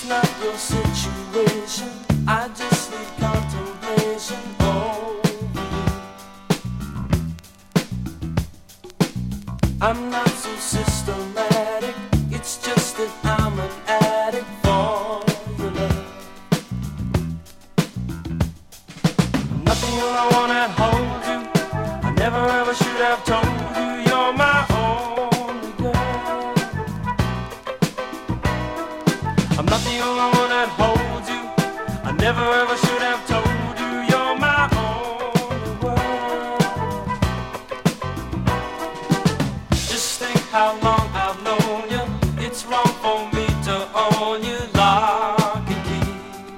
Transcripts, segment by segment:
not your situation. I just need contemplation over you. I'm not so systematic. It's just that I'm an addict for your love. Nothing I wanna hold you. I never ever should have told you you're my only girl. I'm not the only one that holds you. I never ever should have told you you're my only world. Just think how long I've known you. It's wrong for me to own you lock and key.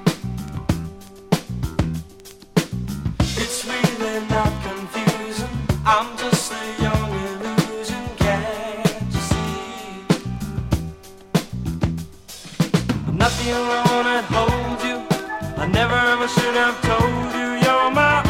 It's really not confusing. I'm just a young illusion, can't you see? I'm not the only one that holds you. I never ever should have told you you're my